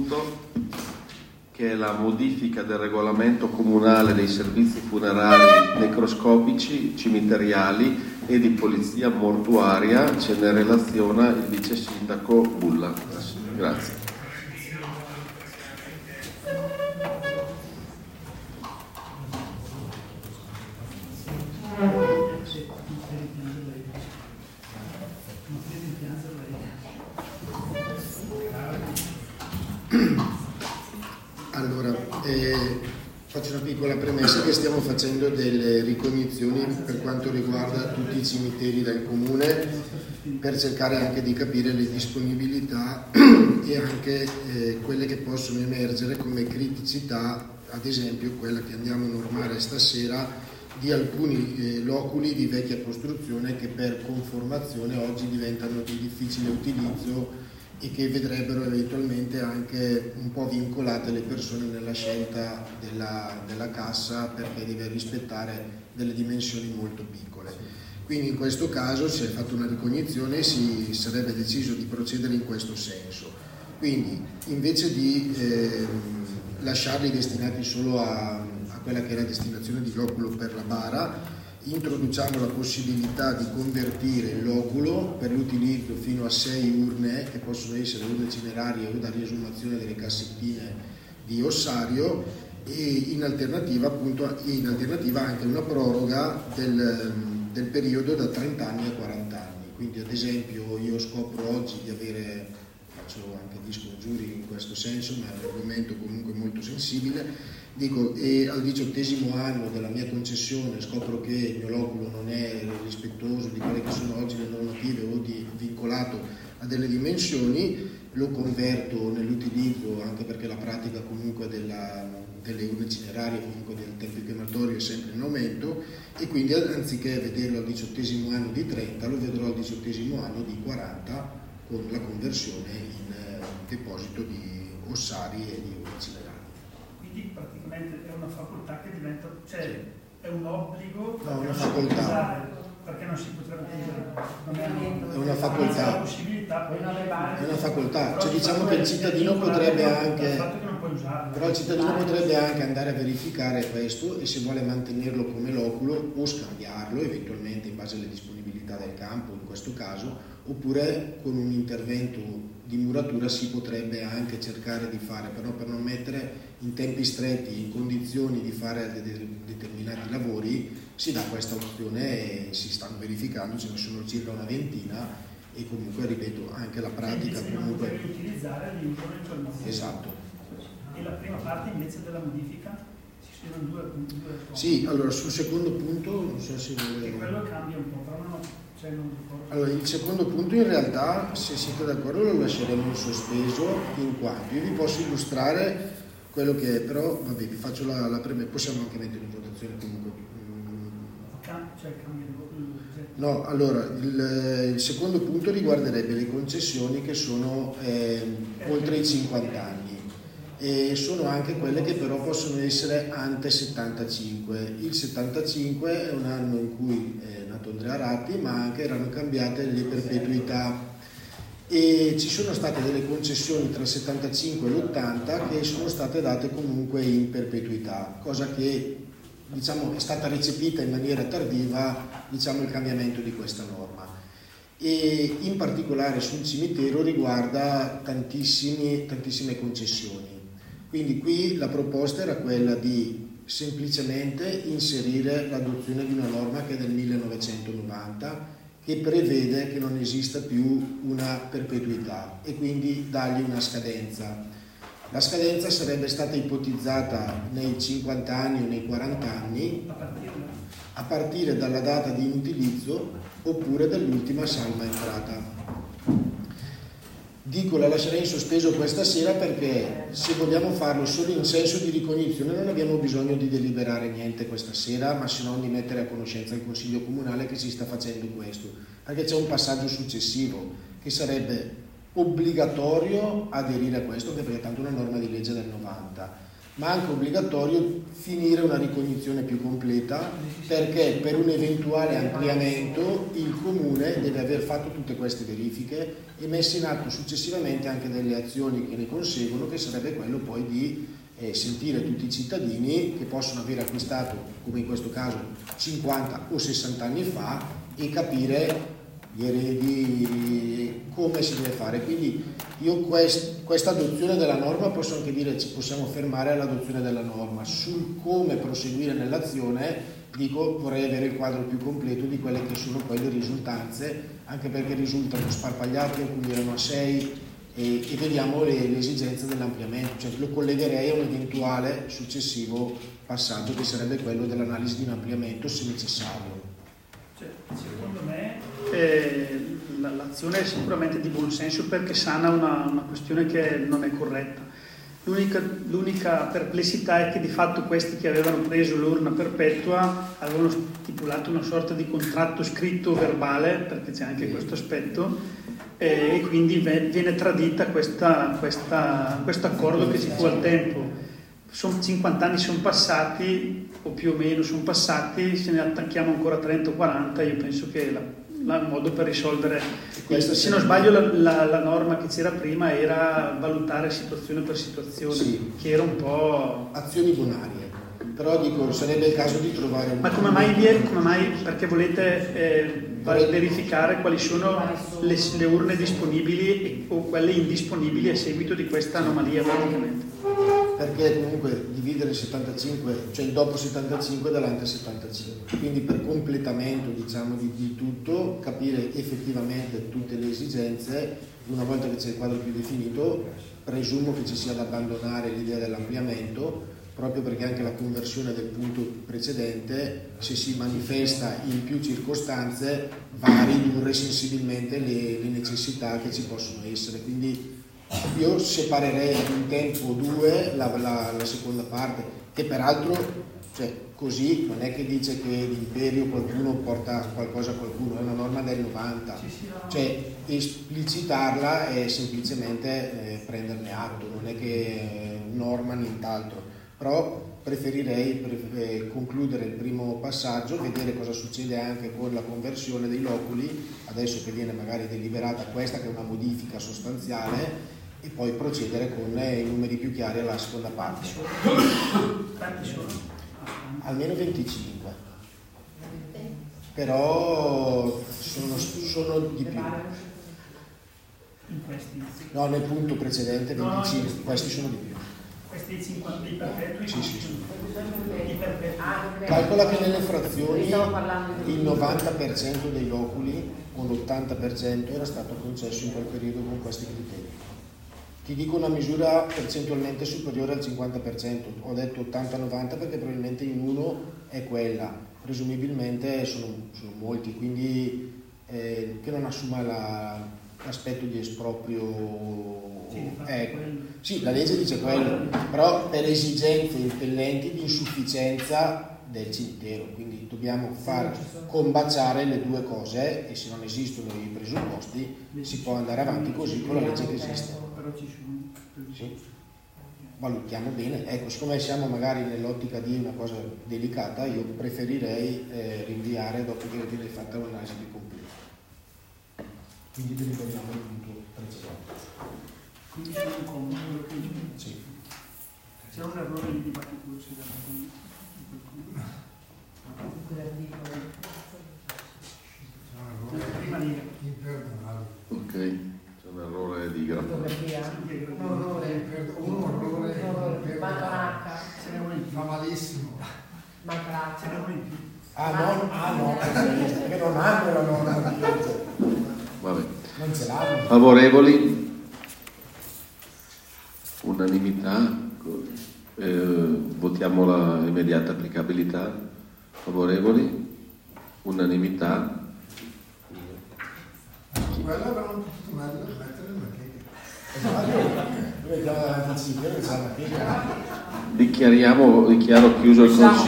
punto, che è la modifica del regolamento comunale dei servizi funerari necroscopici, cimiteriali e di polizia mortuaria. Ce ne relaziona il vice sindaco Bulla. Grazie. Allora, faccio una piccola premessa che stiamo facendo delle ricognizioni per quanto riguarda tutti i cimiteri del comune, per cercare anche di capire le disponibilità e anche quelle che possono emergere come criticità, ad esempio quella che andiamo a normare stasera di alcuni loculi di vecchia costruzione che per conformazione oggi diventano di difficile utilizzo e che vedrebbero eventualmente anche un po' vincolate le persone nella scelta della cassa, perché deve rispettare delle dimensioni molto piccole. Quindi in questo caso si è fatta una ricognizione e si sarebbe deciso di procedere in questo senso. Quindi invece di lasciarli destinati solo a quella che è la destinazione di loculo per la bara, introduciamo la possibilità di convertire il loculo per l'utilizzo fino a 6 urne, che possono essere urne cinerarie o da riesumazione delle cassettine di ossario, e in alternativa anche una proroga del periodo da 30 anni a 40 anni. Quindi ad esempio io scopro oggi di avere, faccio anche gli scongiuri in questo senso, ma è un argomento comunque molto sensibile, dico, e al 18° anno della mia concessione scopro che il mio loculo non è rispettoso di quelle che sono oggi le normative o vincolato a delle dimensioni, lo converto nell'utilizzo, anche perché la pratica comunque delle urne cinerarie, comunque del tempo crematorio è sempre in aumento, e quindi anziché vederlo al 18° anno di 30 lo vedrò al 18° anno di 40 con la conversione in deposito di ossari e di urne cinerarie. Quindi praticamente è una facoltà che diventa, cioè è un obbligo, no, una facoltà, perché non si potrebbe usare, è una facoltà, la possibilità poi è una facoltà, cioè diciamo che il cittadino potrebbe anche, però il cittadino potrebbe anche andare a verificare questo, e se vuole mantenerlo come loculo o scambiarlo eventualmente in base alle disponibilità del campo in questo caso, oppure con un intervento di muratura si potrebbe anche cercare di fare, però per non mettere in tempi stretti, in condizioni di fare determinati lavori, si dà questa opzione e si stanno verificando, ce ne sono circa una ventina, e comunque ripeto anche la pratica comunque non puoi utilizzare l'incontro in quel modo. Esatto. E la prima parte invece della modifica ci sono due cose. Sì, allora sul secondo punto non so se e quello cambia un po', però non ricordo. Allora, il secondo punto in realtà, se siete d'accordo, lo lasceremo in sospeso, in quanto io vi posso illustrare quello che è, però vabbè, vi faccio la premessa, possiamo anche mettere in votazione comunque. Cioè cambia l'oggetto. No, allora, il secondo punto riguarderebbe le concessioni che sono oltre i 50 anni, e sono anche quelle che però possono essere ante 75. Il 75 è un anno in cui è nato Andrea Ratti, ma anche erano cambiate le perpetuità, e ci sono state delle concessioni tra il 75 e l'80 che sono state date comunque in perpetuità, cosa che diciamo è stata recepita in maniera tardiva, diciamo, il cambiamento di questa norma, e in particolare sul cimitero riguarda tantissime concessioni. Quindi qui la proposta era quella di semplicemente inserire l'adozione di una norma che è del 1990, che prevede che non esista più una perpetuità e quindi dargli una scadenza. La scadenza sarebbe stata ipotizzata nei 50 anni o nei 40 anni, a partire dalla data di inutilizzo oppure dall'ultima salma entrata. Dico, la lascerei in sospeso questa sera perché se vogliamo farlo solo in senso di ricognizione non abbiamo bisogno di deliberare niente questa sera, ma se non di mettere a conoscenza il Consiglio Comunale che si sta facendo questo, perché c'è un passaggio successivo che sarebbe obbligatorio aderire a questo, perché è tanto una norma di legge del 90, ma anche obbligatorio finire una ricognizione più completa, perché per un eventuale ampliamento il comune deve aver fatto tutte queste verifiche e messe in atto successivamente anche delle azioni che ne conseguono, che sarebbe quello poi di sentire tutti i cittadini che possono aver acquistato, come in questo caso, 50 o 60 anni fa, e capire gli eredi come si deve fare. Quindi io questa adozione della norma posso anche dire ci possiamo fermare all'adozione della norma. Sul come proseguire nell'azione dico vorrei avere il quadro più completo di quelle che sono poi le risultanze, anche perché risultano sparpagliati, alcuni erano a 6 e vediamo le esigenze dell'ampliamento, cioè lo collegherei a un eventuale successivo passaggio che sarebbe quello dell'analisi di un ampliamento se necessario. Secondo me l'azione è sicuramente di buon senso perché sana una questione che non è corretta. L'unica perplessità è che di fatto questi che avevano preso l'urna perpetua avevano stipulato una sorta di contratto scritto verbale, perché c'è anche questo aspetto, e quindi viene tradita questo accordo che ci fu al tempo. 50 anni sono passati, o più o meno sono passati, se ne attacchiamo ancora 30 o 40, io penso che il modo per risolvere, se non sbaglio la norma che c'era prima era valutare situazione per situazione, sì, che era un po' azioni bonarie, però dico sarebbe il caso di trovare ma come mai perché volete verificare quali sono le urne disponibili o quelle indisponibili a seguito di questa anomalia praticamente? Perché comunque dividere il 75, cioè il dopo 75 dall'ante 75, quindi per completamento diciamo di tutto, capire effettivamente tutte le esigenze. Una volta che c'è il quadro più definito presumo che ci sia da abbandonare l'idea dell'ampliamento, proprio perché anche la conversione del punto precedente, se si manifesta in più circostanze, va a ridurre sensibilmente le necessità che ci possono essere. Quindi io separerei ad un tempo 2 la seconda parte, che peraltro, cioè, così non è che dice che l'imperio qualcuno porta qualcosa a qualcuno, è una norma del 90, cioè esplicitarla è semplicemente prenderne atto, non è che norma nient'altro, però preferirei concludere il primo passaggio, vedere cosa succede anche con la conversione dei loculi, adesso che viene magari deliberata questa che è una modifica sostanziale, e poi procedere con i numeri più chiari alla seconda parte. Quanti sono? Almeno 25, però sono di più. In questi? No, nel punto precedente 25, questi sono di più. Questi 50 di perpetui? Sì. Di perpetui. Calcola che nelle frazioni il 90% dei loculi o l'80% era stato concesso in quel periodo con questi criteri. Ti dico una misura percentualmente superiore al 50%, ho detto 80-90 perché probabilmente in uno è quella, presumibilmente sono molti, quindi che non assuma l'aspetto di esproprio. Sì, la legge dice quello, però per esigenze impellenti di insufficienza del cimitero, quindi dobbiamo far combaciare le due cose e se non esistono i presupposti si può andare avanti così con la legge che esiste. Sì. Valutiamo bene, ecco, siccome siamo magari nell'ottica di una cosa delicata, io preferirei rinviare dopo che viene fatta un'analisi più completa. Quindi vi riprendiamo il punto precedente. Quindi sono un comodo che sì. c'è un errore di dibattito prima riga. Ok, c'è un errore di grafia. Un orrore. Fa malissimo. Ce n'è uno in più. No, perché non hanno la norma. Vabbè. Non ce l'hanno. Favorevoli? Unanimità? Votiamo la immediata applicabilità? Favorevoli? Unanimità? Quello avevano potuto mettere una checca. Dichiaro chiuso il Consiglio.